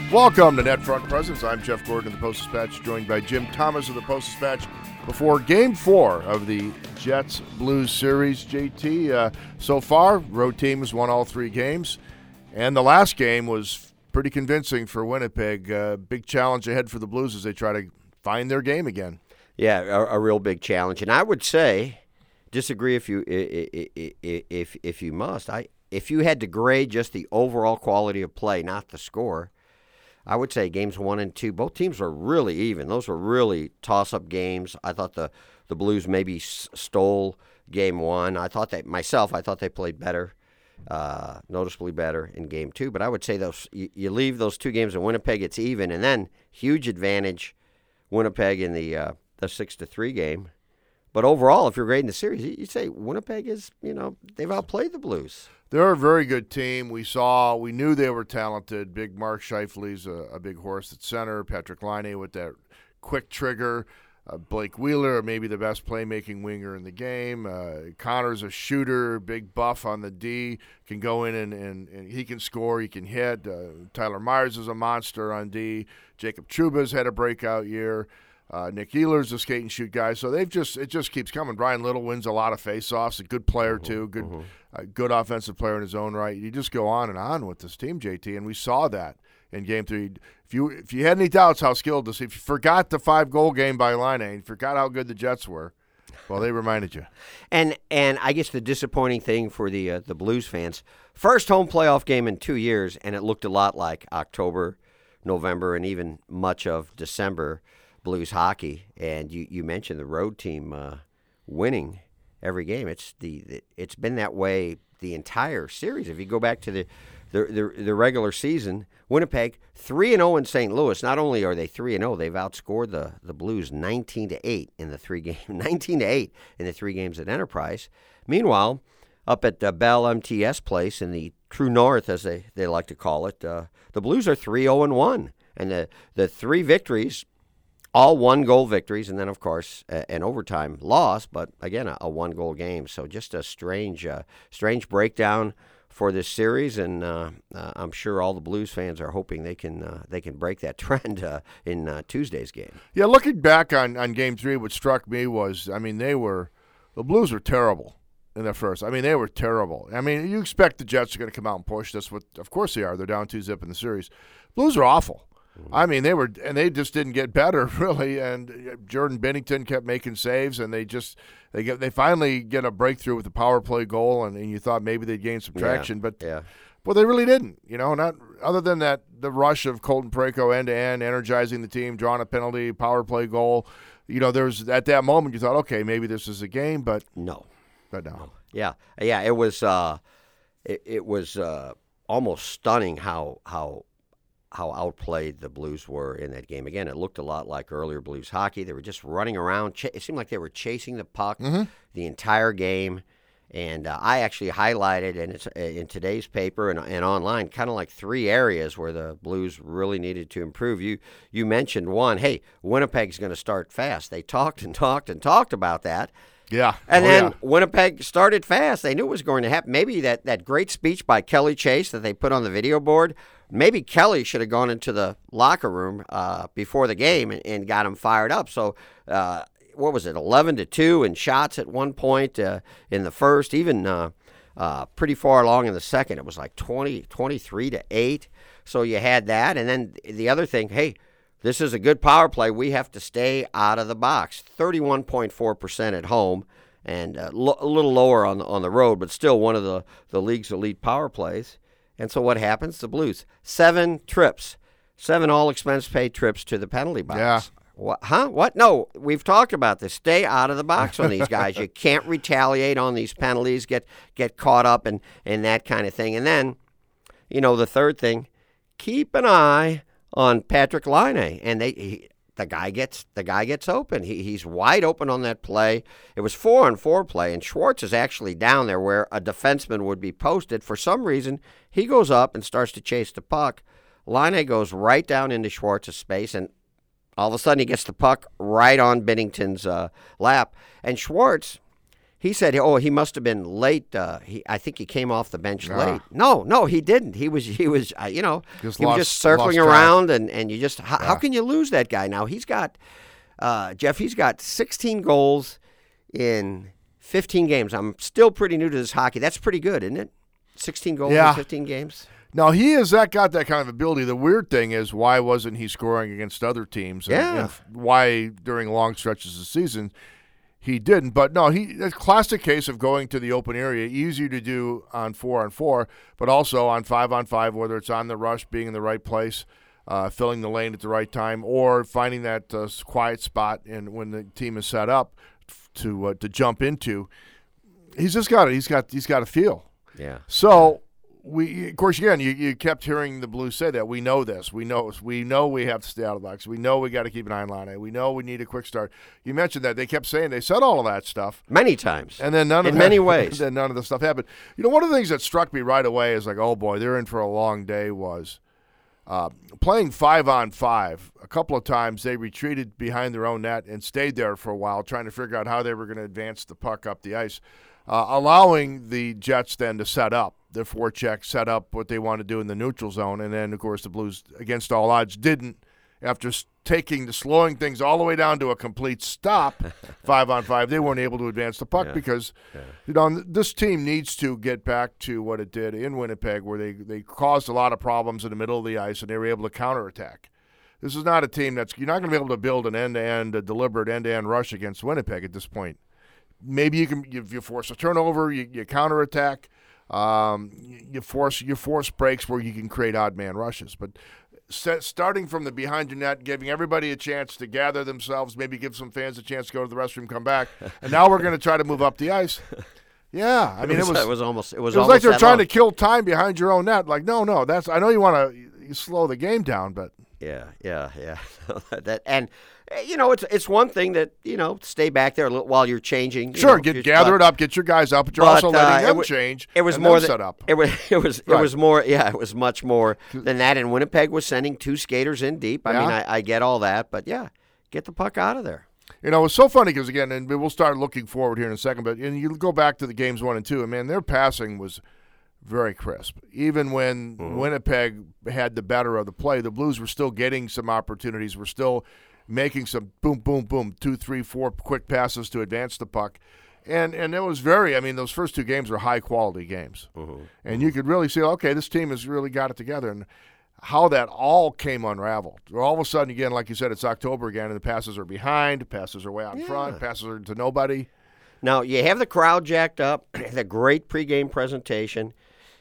Welcome to Net Front Presence. I'm Jeff Gordon of the Post-Dispatch, joined by Jim Thomas of the Post-Dispatch before Game 4 of the Jets-Blues series. JT, so far, road team has won all 3 games, and the last game was pretty convincing for Winnipeg. Big challenge ahead for the Blues as they try to find their game again. Yeah, a real big challenge, and I would say, disagree if you must. If you had to grade just the overall quality of play, not the score, I would say games 1 and 2, both teams were really even. Those were really toss-up games. I thought the Blues maybe stole game 1. I thought they played better, noticeably better in game 2. But I would say you leave those 2 games in Winnipeg, it's even, and then huge advantage Winnipeg in the 6-3 game. But overall, if you're grading the series, you'd say Winnipeg is, they've outplayed the Blues. They're a very good team. We knew they were talented. Big Mark Scheifele's a big horse at center. Patrick Laine with that quick trigger. Blake Wheeler, maybe the best playmaking winger in the game. Connor's a shooter, big buff on the D, can go in and he can score, he can hit. Tyler Myers is a monster on D. Jacob Trouba's had a breakout year. Nick Ehlers, a skate and shoot guy. So it just keeps coming. Brian Little wins a lot of faceoffs. A good player too. Good offensive player in his own right. You just go on and on with this team, JT, and we saw that in Game 3. If you had any doubts how skilled this, if you forgot the 5-goal game by Laine, and forgot how good the Jets were, well, they reminded you. And I guess the disappointing thing for the Blues fans, first home playoff game in 2 years, and it looked a lot like October, November, and even much of December Blues hockey. And you mentioned the road team winning every game. It's been that way the entire series. If you go back to the regular season, Winnipeg 3-0 in St. Louis. Not only are they 3-0, they've outscored the Blues 19-8 in the 3 games. 19-8 in the 3 games at Enterprise. Meanwhile, up at Bell MTS Place in the True North, as they like to call it, the Blues are 3-0-1, and the 3 victories, all 1-goal victories, and then, of course, an overtime loss, but, again, a 1-goal game. So just a strange breakdown for this series, and I'm sure all the Blues fans are hoping they can break that trend in Tuesday's game. Yeah, looking back on Game 3, what struck me was, the Blues were terrible in the first. They were terrible. You expect the Jets are going to come out and push. That's what, of course they are. They're down 2-0 in the series. Blues are awful. They just didn't get better, really, and Jordan Binnington kept making saves, and they finally get a breakthrough with the power play goal, and you thought maybe they'd gain some traction, but they really didn't, not other than that, the rush of Colton Parayko end-to-end, energizing the team, drawing a penalty, power play goal. There's at that moment you thought, okay, maybe this is a game, but no. Yeah, it was almost stunning how outplayed the Blues were in that game. Again, it looked a lot like earlier Blues hockey. They were just running around. It seemed like they were chasing the puck the entire game. And I actually highlighted in today's paper and online kind of like 3 areas where the Blues really needed to improve. You mentioned one. Hey, Winnipeg's going to start fast. They talked and talked and talked about that. Yeah. And then Winnipeg started fast. They knew it was going to happen. Maybe that great speech by Kelly Chase that they put on the video board, maybe Kelly should have gone into the locker room before the game and got him fired up. So, what was it, 11-2 in shots at one point in the first, even pretty far along in the second. It was like 23-8. So you had that. And then the other thing, hey, this is a good power play. We have to stay out of the box. 31.4% at home, and a little lower on the road, but still one of the league's elite power plays. And so what happens? The Blues, 7 trips, 7 all-expense-paid trips to the penalty box. Yeah. What? No, we've talked about this. Stay out of the box on these guys. You can't retaliate on these penalties, get caught up in that kind of thing. And then, the third thing, keep an eye on Patrick Laine, and the guy gets open. He's wide open on that play. It was 4-on-4 play, and Schwartz is actually down there where a defenseman would be posted. For some reason, he goes up and starts to chase the puck. Laine goes right down into Schwartz's space, and all of a sudden he gets the puck right on Binnington's lap. And Schwartz, He said, "Oh, he must have been late. I think he came off the bench Nah. late." No, he didn't. He was, just circling lost around, and you just how can you lose that guy? Now he's got Jeff. He's got 16 goals in 15 games. I'm still pretty new to this hockey. That's pretty good, isn't it? 16 goals in 15 games. Now, he has got that kind of ability. The weird thing is, why wasn't he scoring against other teams? And why, during long stretches of the season, he didn't. But, no, a classic case of going to the open area, easier to do on 4-on-4, but also on 5-on-5, whether it's on the rush, being in the right place, filling the lane at the right time, or finding that quiet spot when the team is set up to jump into. He's just got it. He's got a feel. Yeah. So of course, again, you kept hearing the Blues say that. We know this. We know we have to stay out of the box. We know we got to keep an eye on Laine. We know we need a quick start. You mentioned that. They kept saying, they said all of that stuff many times. And then in many ways. Then none of the stuff happened. One of the things that struck me right away is like, oh boy, they're in for a long day, was playing 5-on-5. A couple of times they retreated behind their own net and stayed there for a while, trying to figure out how they were going to advance the puck up the ice. Allowing the Jets then to set up their forecheck, set up what they want to do in the neutral zone. And then, of course, the Blues, against all odds, didn't, after slowing things all the way down to a complete stop, 5-on-5, they weren't able to advance the puck because, this team needs to get back to what it did in Winnipeg, where they caused a lot of problems in the middle of the ice and they were able to counterattack. This is not a team you're not going to be able to build an end-to-end, a deliberate end-to-end rush against Winnipeg at this point. Maybe you force a turnover, you counterattack, you force breaks where you can create odd man rushes. But starting from the behind your net, giving everybody a chance to gather themselves, maybe give some fans a chance to go to the restroom, come back, and now we're going to try to move up the ice. Yeah, I mean it was almost like they're trying to kill time behind your own net. Like no, I know you want to slow the game down, but yeah. That and. It's one thing that, stay back there a little while you're changing. Sure, gather it up, get your guys up, but you're also letting them change. It was and more set up. It was more. Yeah, it was much more than that. And Winnipeg was sending two skaters in deep. I mean, I get all that, but get the puck out of there. It was so funny because, again, and we'll start looking forward here in a second, but you go back to the games 1 and 2, and man, their passing was very crisp. Even when Winnipeg had the better of the play, the Blues were still getting some opportunities. We're still making some boom, boom, boom, 2, 3, 4 quick passes to advance the puck. And it was those first 2 games were high-quality games. And you could really see, okay, this team has really got it together. And how that all came unraveled. All of a sudden, again, like you said, it's October again, and the passes are behind, passes are way out in front, passes are to nobody. Now, you have the crowd jacked up, the great pregame presentation.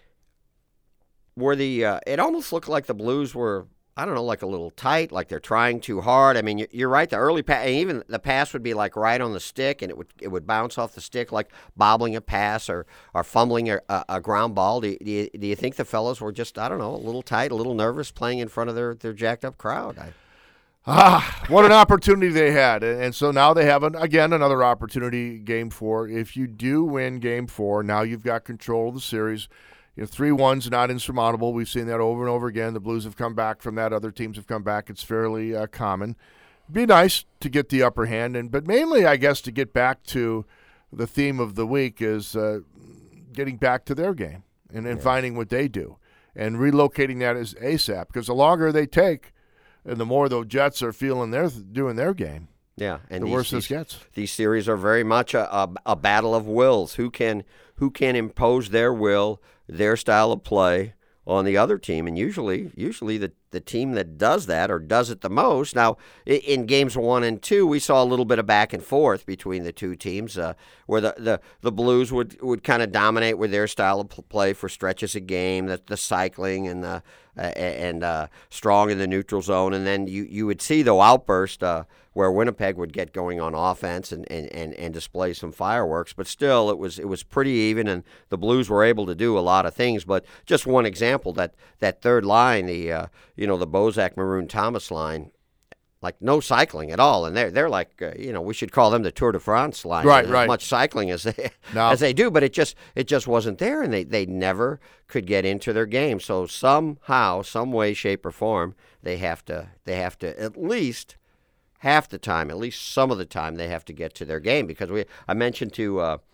It almost looked like the Blues were, I don't know, like a little tight, like they're trying too hard. I mean, you're right. The early pass, and even the pass would be like right on the stick, and it would bounce off the stick like bobbling a pass or fumbling a ground ball. Do you think the fellows were just, I don't know, a little tight, a little nervous playing in front of their jacked up crowd? What an opportunity they had. And so now they have, another opportunity, Game 4. If you do win Game 4, now you've got control of the series. 3-1's not insurmountable. We've seen that over and over again. The Blues have come back from that. Other teams have come back. It's fairly common. It'd be nice to get the upper hand, but mainly, I guess, to get back to the theme of the week is getting back to their game and finding what they do and relocating that as ASAP. Because the longer they take, and the more the Jets are feeling doing their game. Yeah, and the worse this gets. These series are very much a battle of wills. Who can impose their will, their style of play on the other team? And usually the team that does that or does it the most. Now, in games 1 and 2, we saw a little bit of back and forth between the two teams, where the Blues would kind of dominate with their style of play for stretches of game, the cycling and strong in the neutral zone, and then you would see the outburst where Winnipeg would get going on offense and display some fireworks. But still, it was pretty even, and the Blues were able to do a lot of things. But just one example, that third line, the Bozak, Maroon, Thomas line, like no cycling at all, and they're like we should call them the Tour de France line. Right. As much cycling as they do, but it just wasn't there, and they never could get into their game. So somehow, some way, shape, or form, they have to at least half the time, at least some of the time, they have to get to their game, because I mentioned to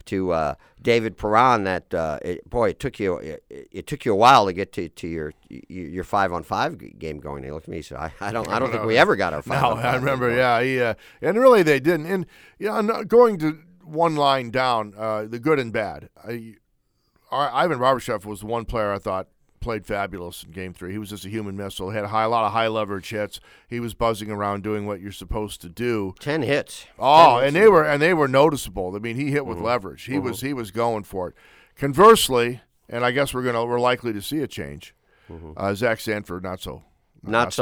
David Perron that it took you a while to get to your 5-on-5 game going. He looked at me and said, I don't think we ever got our 5-on-5. No, I remember. And really they didn't. And going to one line down, the good and bad. Ivan Barbashev was one player I thought played fabulous in Game 3. He was just a human missile. Had a lot of high leverage hits. He was buzzing around doing what you're supposed to do. 10 hits. Oh, 10 hits. And they were noticeable. I mean, he hit with leverage. He was going for it. Conversely, and I guess we're likely to see a change. Zach Sanford, not so much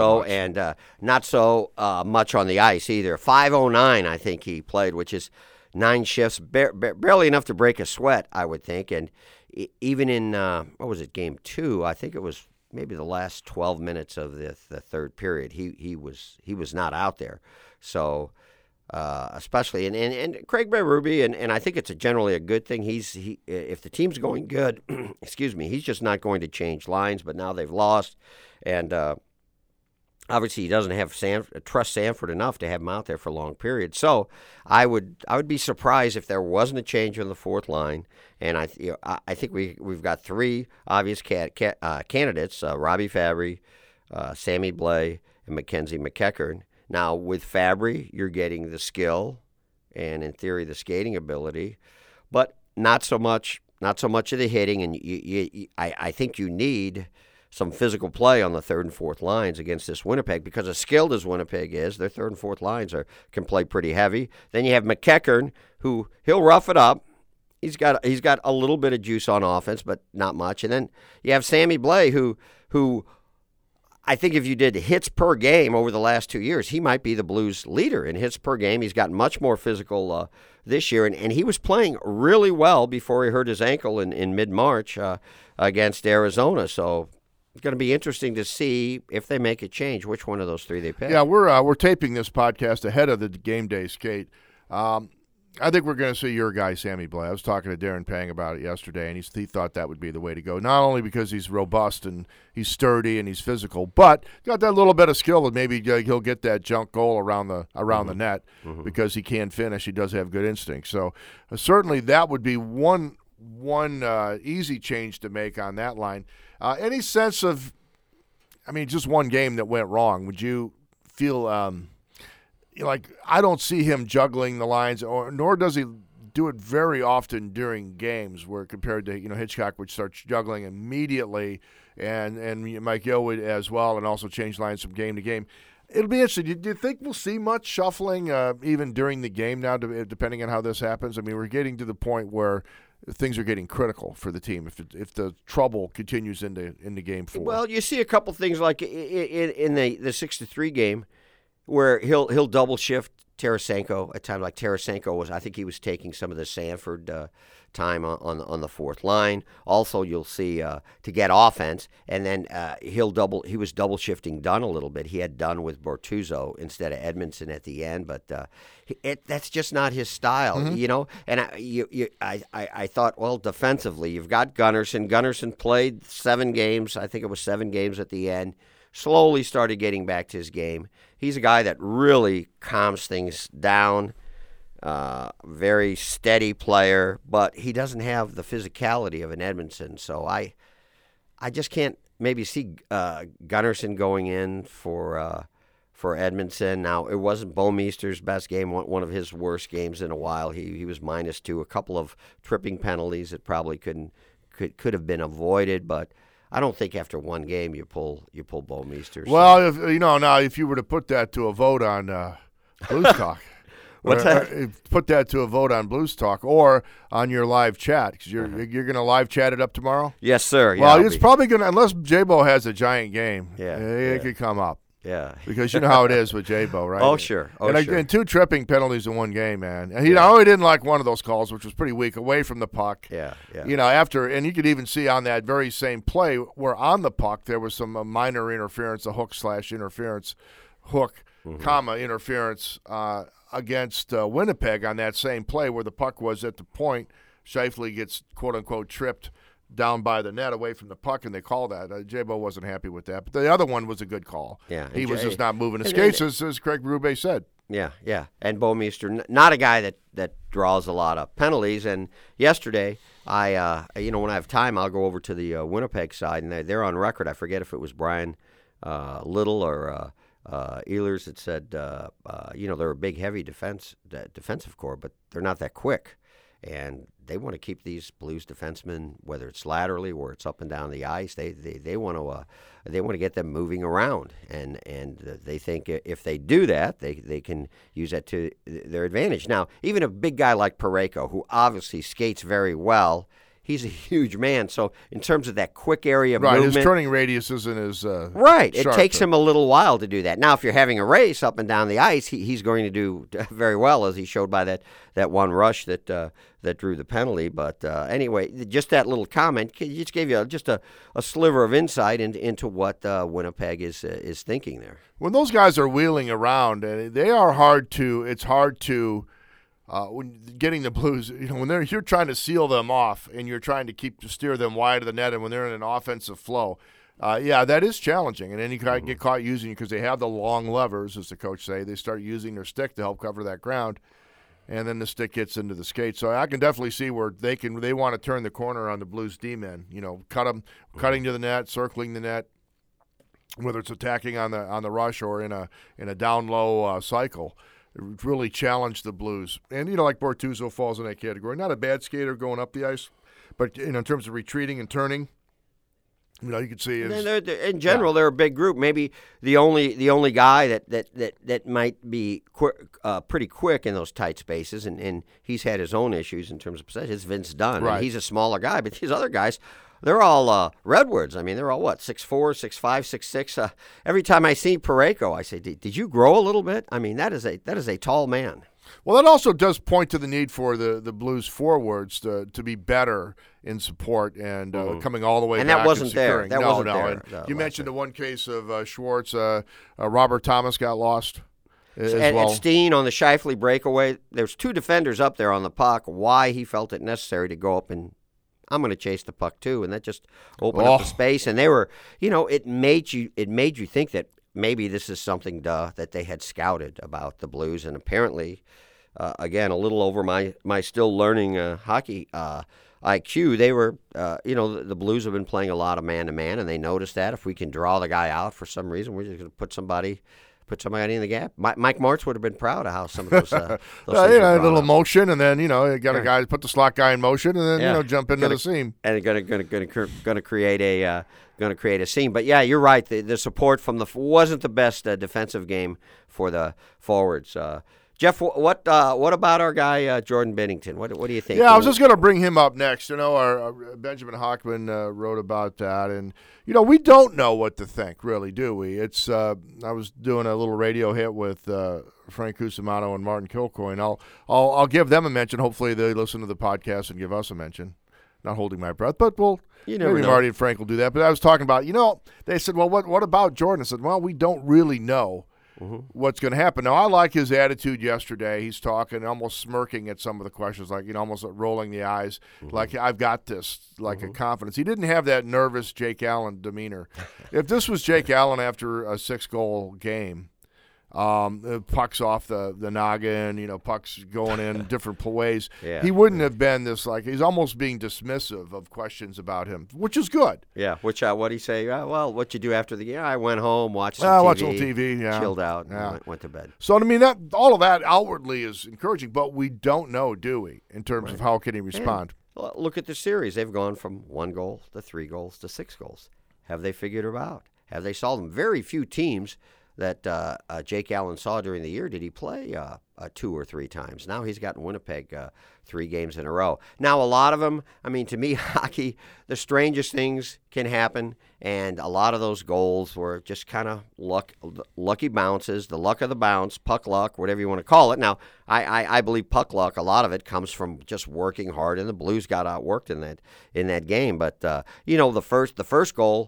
on the ice either. 5:09, I think he played, which is 9 shifts, barely enough to break a sweat, I would think. And even in, Game 2, I think it was maybe the last 12 minutes of the third period, he was not out there. So, especially, and Craig Berube, and I think it's generally a good thing. If the team's going good, excuse me, he's just not going to change lines, but now they've lost. And obviously, he doesn't have trust Sanford enough to have him out there for a long period. So, I would be surprised if there wasn't a change on the fourth line. And I think we've got 3 obvious candidates: Robbie Fabry, Sammy Blais, and Mackenzie McEachern. Now, with Fabry, you're getting the skill and, in theory, the skating ability, but not so much of the hitting. And I think you need some physical play on the third and fourth lines against this Winnipeg, because as skilled as Winnipeg is, their third and fourth lines can play pretty heavy. Then you have McEachern, who he'll rough it up. He's got a little bit of juice on offense, but not much. And then you have Sammy Blais, who I think if you did hits per game over the last 2 years, he might be the Blues leader in hits per game. He's gotten much more physical this year, and he was playing really well before he hurt his ankle in mid-March against Arizona. So it's going to be interesting to see if they make a change, which one of those 3 they pick. Yeah, we're taping this podcast ahead of the game day skate. I think we're going to see your guy, Sammy Blais. I was talking to Darren Pang about it yesterday, and he thought that would be the way to go. Not only because he's robust and he's sturdy and he's physical, but got that little bit of skill that maybe he'll get that junk goal around the net because he can finish. He does have good instincts. So certainly that would be one easy change to make on that line. Any sense of, just one game that went wrong, would you feel I don't see him juggling the lines, nor does he do it very often during games, where compared to Hitchcock, which starts juggling immediately, and Mike Yeo would as well, and also change lines from game to game. It'll be interesting. Do you think we'll see much shuffling even during the game now, depending on how this happens? We're getting to the point where things are getting critical for the team if the trouble continues into Game 4. Well, you see a couple things like in the 6-3 game, where he'll double shift Tarasenko at times. Like Tarasenko I think he was taking some of the Sanford time on the fourth line. Also, you'll see to get offense, and then he was double shifting Dunn a little bit. He had Dunn with Bortuzzo instead of Edmondson at the end, but that's just not his style, And I thought, well, defensively, you've got Gunnarsson. Gunnarsson played 7 games. I think it was 7 games at the end. Slowly started getting back to his game. He's a guy that really calms things down, very steady player, but he doesn't have the physicality of an Edmondson. So I just can't maybe see Gunnarsson going in for Edmondson. Now, it wasn't Bouwmeester's best game, one of his worst games in a while. He was -2, a couple of tripping penalties that probably could have been avoided, but I don't think after one game you pull Bouwmeester. Well, if you were to put that to a vote on Blues Talk, what's that? Put that to a vote on Blues Talk or on your live chat, because you're going to live chat it up tomorrow. Yes, sir. Well, it's probably going to, unless J-Bo has a giant game. It could come up. Yeah, because you know how it is with J-Bo, right? Oh, sure. And 2 tripping penalties in one game, man. And he only didn't like one of those calls, which was pretty weak, away from the puck. Yeah. After, and you could even see on that very same play where on the puck there was some minor interference, a hook/interference, interference against Winnipeg on that same play where the puck was at the point. Scheifele gets quote unquote tripped down by the net away from the puck, and they call that. J-Bo wasn't happy with that. But the other one was a good call. Yeah, he was just not moving his skates, as Craig Berube said. Yeah. And Bouwmeester, not a guy that draws a lot of penalties. And yesterday, when I have time, I'll go over to the Winnipeg side, and they're on record. I forget if it was Brian Little or Ehlers that said, they're a big, heavy defensive core, but they're not that quick. And they want to keep these Blues defensemen, whether it's laterally or it's up and down the ice. They want to get them moving around, and they think if they do that, they can use that to their advantage. Now, even a big guy like Parayko, who obviously skates very well, he's a huge man. So in terms of that quick area movement, his turning radius isn't as right. It takes him a little while to do that. Now, if you're having a race up and down the ice, he's going to do very well, as he showed by that one rush that drew the penalty. But anyway, just that little comment just gave you just a sliver of insight into what Winnipeg is thinking there. When those guys are wheeling around, they are hard to. It's hard to. When getting the Blues, when you're trying to seal them off and you're trying to steer them wide of the net, and when they're in an offensive flow, that is challenging. And then you get caught using it because they have the long levers, as the coach say. They start using their stick to help cover that ground, and then the stick gets into the skate. So I can definitely see where they want to turn the corner on the Blues D-men. Cutting to the net, circling the net, whether it's attacking on the rush or in a down low cycle. It really challenged the Blues. And, like Bortuzzo falls in that category. Not a bad skater going up the ice, but in terms of retreating and turning, you could see in general they're a big group. Maybe the only guy that might be pretty quick in those tight spaces, and he's had his own issues in terms of possession, is Vince Dunn. Right. And he's a smaller guy, but these other guys, they're all redwoods. I mean, they're all 6'4", 6'5", 6'6". Every time I see Parayko, I say, "Did you grow a little bit?" I mean, that is a tall man. Well, that also does point to the need for the Blues forwards to be better in support and coming all the way and back. And that wasn't securing. there. That wasn't there. And you mentioned the one case of Schwartz. Robert Thomas got lost as well. well. And Steen on the Scheifele breakaway. There's two defenders up there on the puck. Why he felt it necessary to go up and I'm going to chase the puck too, and that just opened up the space. And they were, it made you think that maybe this is something that they had scouted about the Blues, and apparently, again, a little over my still learning hockey IQ. They were, the Blues have been playing a lot of man-to-man, and they noticed that if we can draw the guy out for some reason, we're just going to put somebody in the gap. Mike Martz would have been proud of how some of those things a little motion, and then you got a guy put the slot guy in motion, and then jump into the seam, and going to create a seam. But yeah, you're right. The support from wasn't the best defensive game for the forwards. Jeff, what about our guy Jordan Binnington? What do you think? Yeah, I was just going to bring him up next. Our Benjamin Hockman wrote about that, and we don't know what to think, really, do we? It's I was doing a little radio hit with Frank Cusimano and Martin Kilcoyne. I'll give them a mention. Hopefully, they listen to the podcast and give us a mention. Not holding my breath, but maybe Marty and Frank will do that. But I was talking about, they said, well, what about Jordan? I said, well, we don't really know what's going to happen. Now, I like his attitude yesterday. He's talking, almost smirking at some of the questions, like, almost rolling the eyes, like, I've got this, like a confidence. He didn't have that nervous Jake Allen demeanor. If this was Jake Allen after a 6-goal game, pucks off the noggin, pucks going in different ways. Yeah. He wouldn't have been this, he's almost being dismissive of questions about him, which is good. Yeah, which, what'd he say? Well, what'd you do after the game? I went home, watched some TV. Watched some TV, chilled out, and went to bed. So, all of that outwardly is encouraging, but we don't know, do we, in terms of how can he respond? Yeah. Well, look at the series. They've gone from 1 goal to 3 goals to 6 goals. Have they figured it out? Have they solved them? Very few teams that Jake Allen saw during the year did he play 2 or 3 times. Now he's gotten Winnipeg 3 games in a row. Now, a lot of them, to me, hockey, the strangest things can happen, and a lot of those goals were just kind of lucky bounces, the luck of the bounce, puck luck, whatever you want to call it. Now, I believe puck luck, a lot of it comes from just working hard, and the Blues got outworked in that game. But, the first goal,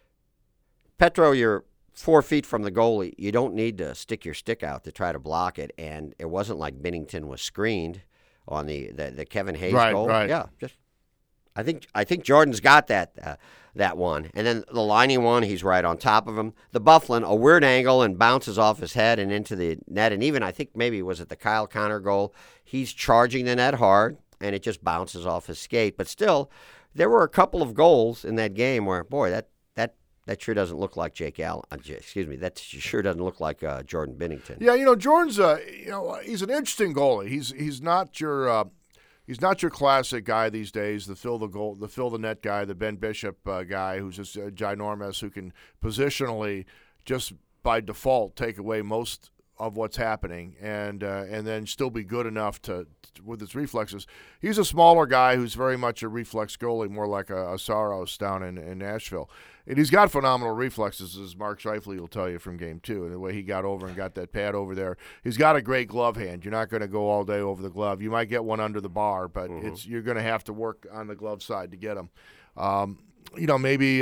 Petro, you're 4 feet from the goalie. You don't need to stick your stick out to try to block it, and it wasn't like Binnington was screened on the Kevin Hayes goal. Right. Yeah, I think Jordan's got that one. And then the Liney one, he's right on top of him. The Bufflin, a weird angle and bounces off his head and into the net. And even I think maybe was it the Kyle Connor goal, he's charging the net hard and it just bounces off his skate. But still, there were a couple of goals in that game where, boy, that sure doesn't look like Jake Allen. That sure doesn't look like Jordan Binnington. Yeah, Jordan's he's an interesting goalie. He's not your classic guy these days, the fill the net guy, the Ben Bishop guy who's just ginormous, who can positionally just by default take away most of what's happening and then still be good enough to with his reflexes. He's a smaller guy who's very much a reflex goalie, more like a Saros down in Nashville. And he's got phenomenal reflexes, as Mark Scheifele will tell you from Game 2, and the way he got over and got that pad over there. He's got a great glove hand. You're not going to go all day over the glove. You might get one under the bar, but you're going to have to work on the glove side to get him. Maybe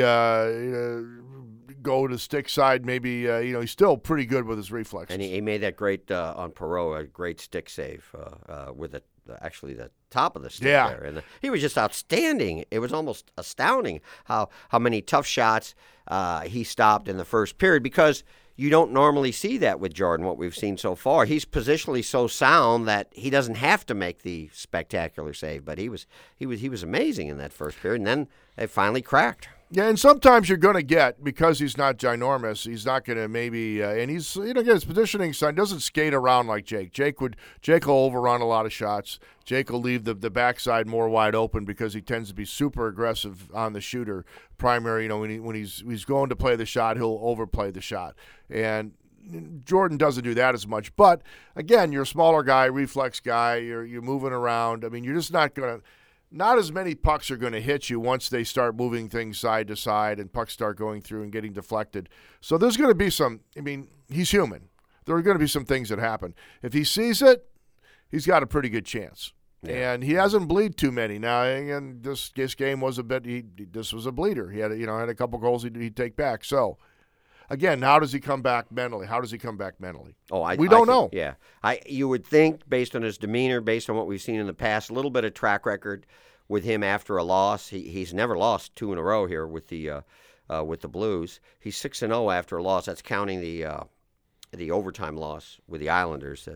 go to stick side. Maybe he's still pretty good with his reflexes. And he made that great on Perot, a great stick save with the top of the stick there. And he was just outstanding. It was almost astounding how many tough shots he stopped in the first period, because you don't normally see that with Jordan, what we've seen so far. He's positionally so sound that he doesn't have to make the spectacular save, but he was amazing in that first period, and then they finally cracked. Yeah, and sometimes you're going to get, because he's not ginormous, he's not going to maybe, and he's, again, his positioning side doesn't skate around like Jake. Jake will overrun a lot of shots. Jake will leave the backside more wide open because he tends to be super aggressive on the shooter. Primary, when he's going to play the shot, he'll overplay the shot. And Jordan doesn't do that as much. But, again, you're a smaller guy, reflex guy, you're moving around. I mean, you're just not going to. Not as many pucks are going to hit you once they start moving things side to side and pucks start going through and getting deflected. So there's going to be he's human. There are going to be some things that happen. If he sees it, he's got a pretty good chance. Yeah. And he hasn't bleed too many. Now, and this game was this was a bleeder. He had a couple goals he'd take back. So, again, how does he come back mentally? We don't know. Yeah. You would think, based on his demeanor, based on what we've seen in the past, a little bit of track record with him after a loss. He's never lost 2 in a row here with the Blues. He's 6-0 after a loss. That's counting the overtime loss with the Islanders.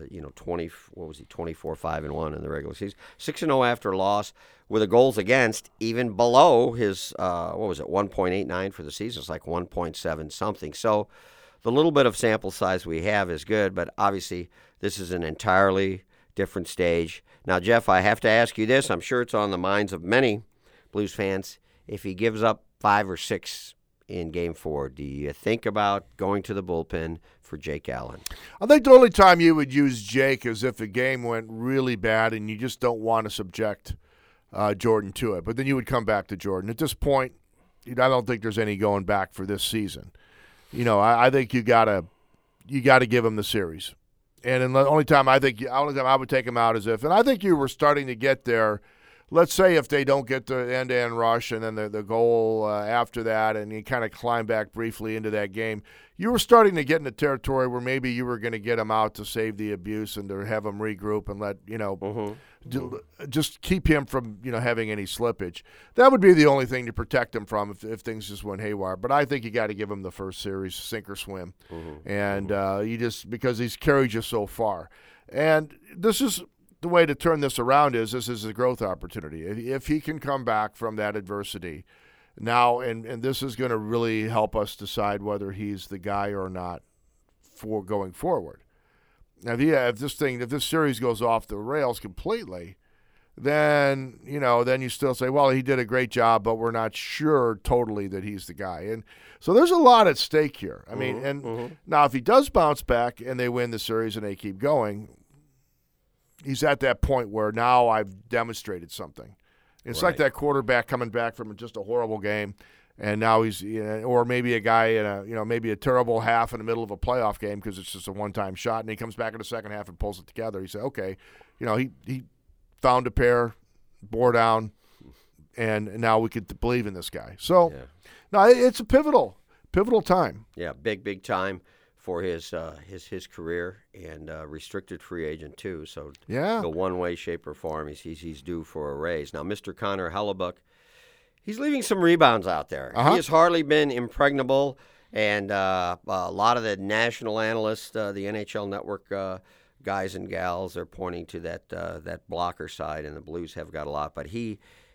24-5-1 in the regular season. 6-0 after a loss with the goals against even below his 1.89 for the season. It's like 1.7 something. So the little bit of sample size we have is good, but obviously this is an entirely different stage. Now, Jeff, I have to ask you this. I'm sure it's on the minds of many Blues fans. If he gives up 5 or 6 in Game 4, do you think about going to the bullpen for Jake Allen? I think the only time you would use Jake is if the game went really bad and you just don't want to subject Jordan to it. But then you would come back to Jordan. At this point, I don't think there's any going back for this season. I think you gotta give him the series. And the only time I would take him out is if, and I think you were starting to get there. Let's say if they don't get the end-to-end rush and then the goal after that, and you kind of climb back briefly into that game, you were starting to get into territory where maybe you were going to get him out to save the abuse and to have him regroup and let just keep him from having any slippage. That would be the only thing to protect him from if things just went haywire. But I think you got to give him the first series, sink or swim, and you just because he's carried you so far, and this is. The way to turn this around is this is a growth opportunity. If he can come back from that adversity now, and this is going to really help us decide whether he's the guy or not for going forward. Now, if this series goes off the rails completely, then you still say, well, he did a great job, but we're not sure totally that he's the guy. And so there's a lot at stake here. I mean, now if he does bounce back and they win the series and they keep going, he's at that point where now I've demonstrated something. It's like that quarterback coming back from just a horrible game, and now he's or maybe a guy in maybe a terrible half in the middle of a playoff game because it's just a one-time shot, and he comes back in the second half and pulls it together. He said, okay, he found a pair, bore down, and now we could believe in this guy. So, no, it's a pivotal time. Yeah, big time for his career, and restricted free agent too. So the one way, shape, or form, he's due for a raise. Now, Mr. Connor Hellebuyck He's leaving some rebounds out there. Uh-huh. He has hardly been impregnable, and a lot of the national analysts, the NHL Network guys and gals, are pointing to that blocker side, and the Blues have got a lot. But he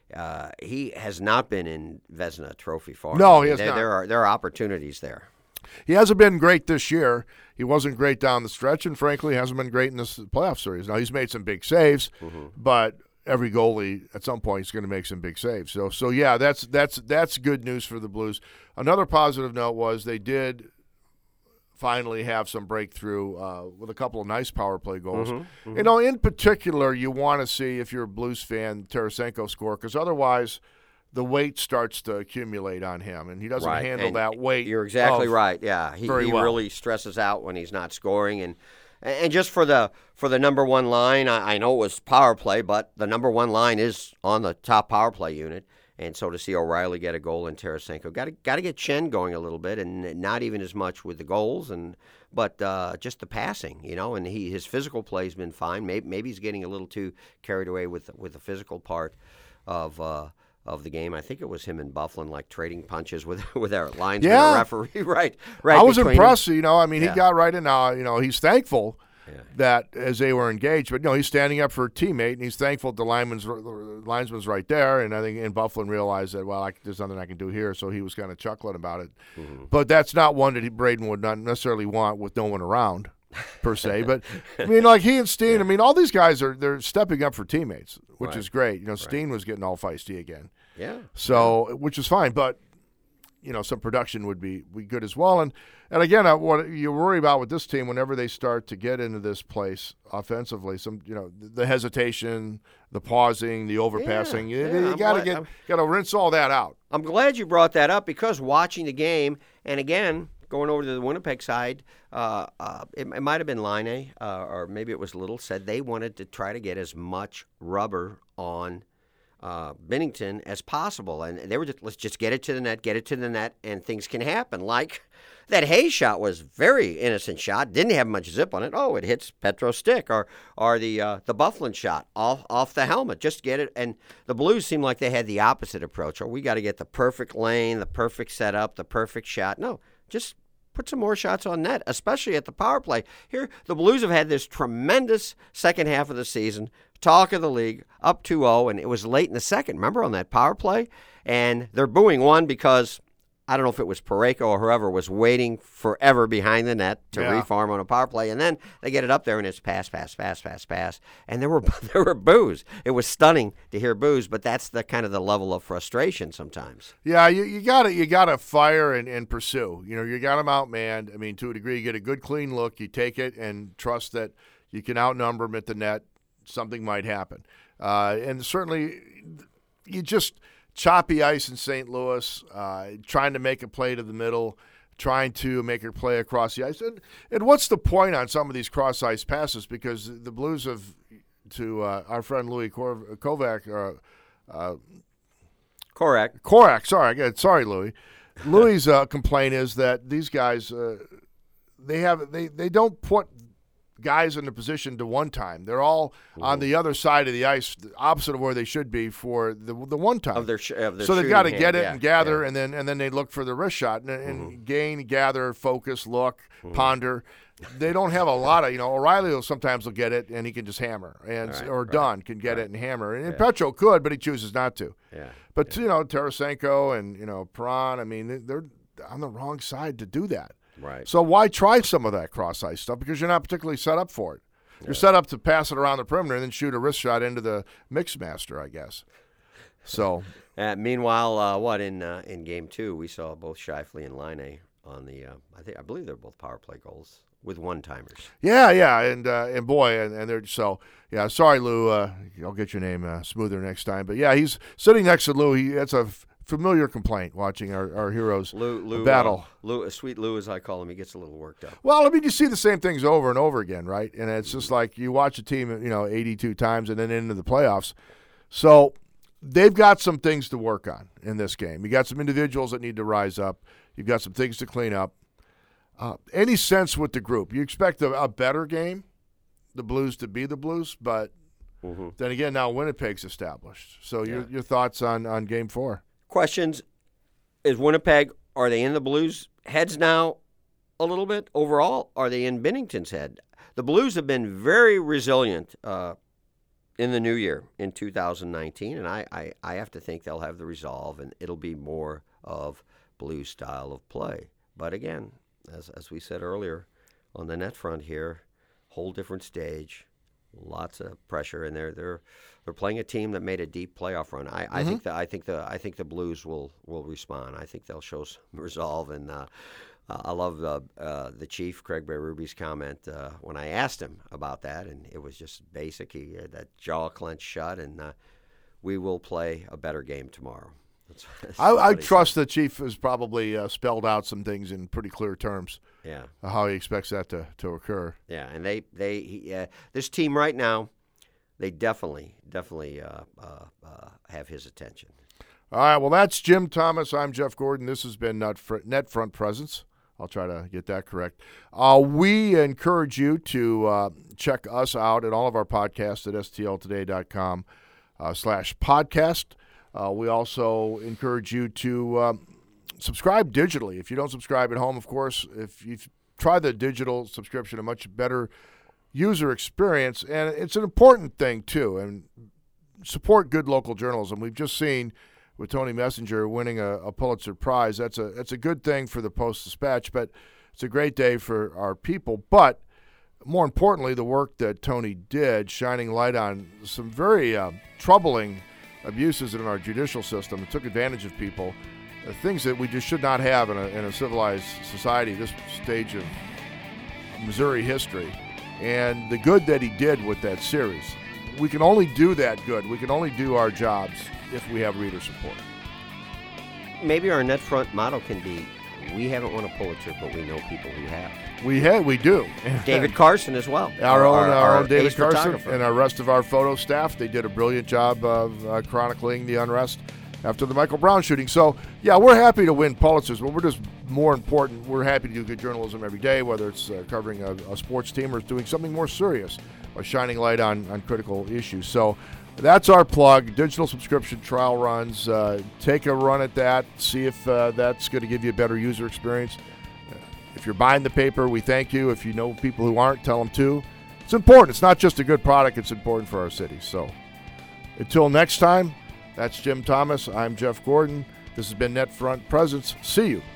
has not been in Vezina Trophy form. No, he has not. There are opportunities there. He hasn't been great this year. He wasn't great down the stretch, and frankly, hasn't been great in this playoff series. Now, he's made some big saves, but every goalie at some point is going to make some big saves. So yeah, that's good news for the Blues. Another positive note was they did finally have some breakthrough with a couple of nice power play goals. You know, in particular, you want to see, if you're a Blues fan, Tarasenko score, because otherwise the weight starts to accumulate on him, and he doesn't handle that weight. You're exactly right. Yeah, he really stresses out when he's not scoring, and just for the number one line, I know it was power play, but the number one line is on the top power play unit, and so to see O'Reilly get a goal and Tarasenko, got to get Chen going a little bit, and not even as much with the goals, but just the passing, you know, and his physical play's been fine. Maybe he's getting a little too carried away with the physical part of the game. I think it was him and Bufflin like trading punches with our linesman and referee. Right. I was impressed. You know, I mean, he got right in. You know, he's thankful that as they were engaged, but he's standing up for a teammate, and he's thankful the linesman's right there. And I think Bufflin realized that there's nothing I can do here, so he was kind of chuckling about it. But that's not one that Braden would not necessarily want with no one around, per se. But I mean, like he and Steen, I mean, all these guys they're stepping up for teammates, which is great. You know, Steen was getting all feisty again. Yeah. So, which is fine, but some production would be good as well. And again, what you worry about with this team, whenever they start to get into this place offensively, the hesitation, the pausing, the overpassing, you got to rinse all that out. I'm glad you brought that up, because watching the game, and again, going over to the Winnipeg side, it might have been Laine, or maybe it was Little, said they wanted to try to get as much rubber on Binnington as possible, and they were let's just get it to the net, and things can happen. Like that Hayes shot was very innocent shot, didn't have much zip on it. Oh, it hits Petro's stick, or the Bufflin shot off the helmet. Just get it, and the Blues seemed like they had the opposite approach. We got to get the perfect lane, the perfect setup, the perfect shot. No, just put some more shots on net, especially at the power play. Here, the Blues have had this tremendous second half of the season, talk of the league, up 2-0, and it was late in the second, remember, on that power play? And they're booing one because, I don't know if it was Parayko or whoever, was waiting forever behind the net to reform on a power play, and then they get it up there, and it's pass, and there were boos. It was stunning to hear boos, but that's the kind of the level of frustration sometimes. Yeah, you gotta fire and pursue. You got them outmanned. I mean, to a degree, you get a good clean look, you take it, and trust that you can outnumber them at the net. Something might happen. And certainly, you just choppy ice in St. Louis, trying to make a play to the middle, trying to make a play across the ice. And what's the point on some of these cross-ice passes? Because the Blues have, to our friend Louis Kovac, Korak, sorry, Louis. Louis' complaint is that these guys, they don't put guys in a position to one time. They're all on the other side of the ice, opposite of where they should be for the one time. Of their so they've got to get it and gather, yeah. and then they look for the wrist shot and gain, gather, focus, look, ponder. They don't have a lot of, O'Reilly will sometimes get it and he can just hammer, Dunn can get it and hammer, and Petro could, but he chooses not to. Yeah. But Tarasenko and Perron, I mean, they're on the wrong side to do that. Right. So why try some of that cross-ice stuff? Because you're not particularly set up for it. You're set up to pass it around the perimeter and then shoot a wrist shot into the mixmaster, I guess. So. Meanwhile, in Game 2, we saw both Scheifele and Laine on the. I believe they're both power play goals with one-timers. Yeah, and they're so. Yeah, sorry, Lou. I'll get your name smoother next time. But yeah, he's sitting next to Lou. That's a familiar complaint watching our heroes battle. Sweet Lou, as I call him, he gets a little worked up. Well, I mean, you see the same things over and over again, right? And it's just like you watch a team, 82 times and then into the playoffs. So they've got some things to work on in this game. You got some individuals that need to rise up. You've got some things to clean up. Any sense with the group? You expect a better game, the Blues to be the Blues, but then again, now Winnipeg's established. So your thoughts on Game 4? questions. Is Winnipeg, are they in the Blues' heads now a little bit? Overall, are they in Binnington's head? The Blues have been very resilient in the new year, in 2019, and I have to think they'll have the resolve, and it'll be more of Blues style of play. But again, as we said earlier, on the net front here, whole different stage, lots of pressure, and they're playing a team that made a deep playoff run. I think the Blues will respond. I think they'll show some resolve, and I love the Chief, Craig Berube, comment when I asked him about that, and it was just basic. He had that jaw clenched shut, and we will play a better game tomorrow. I trust the Chief has probably spelled out some things in pretty clear terms. Yeah, how he expects that to occur. Yeah, and this team right now, they definitely have his attention. All right, well, that's Jim Thomas. I'm Jeff Gordon. This has been Net Front Presence. I'll try to get that correct. We encourage you to check us out at all of our podcasts at stltoday.com/podcast. We also encourage you to subscribe digitally. If you don't subscribe at home, of course, if you try the digital subscription, a much better user experience. And it's an important thing, too. And support good local journalism. We've just seen with Tony Messenger winning a Pulitzer Prize. That's a good thing for the Post-Dispatch, but it's a great day for our people. But more importantly, the work that Tony did, shining light on some very troubling abuses in our judicial system that took advantage of people, things that we just should not have in a civilized society, this stage of Missouri history, and the good that he did with that series. We can only do that good. We can only do our jobs if we have reader support. Maybe our net front motto can be, we haven't won a Pulitzer, but we know people who have. We do. David Carson as well. Our own David Carson and the rest of our photo staff. They did a brilliant job of chronicling the unrest after the Michael Brown shooting. So, yeah, we're happy to win Pulitzers, but we're just more important. We're happy to do good journalism every day, whether it's covering a sports team or doing something more serious or shining light on critical issues. So that's our plug. Digital subscription trial runs. Take a run at that. See if that's going to give you a better user experience. If you're buying the paper, we thank you. If you know people who aren't, tell them too. It's important. It's not just a good product. It's important for our city. So until next time, that's Jim Thomas. I'm Jeff Gordon. This has been Net Front Presence. See you.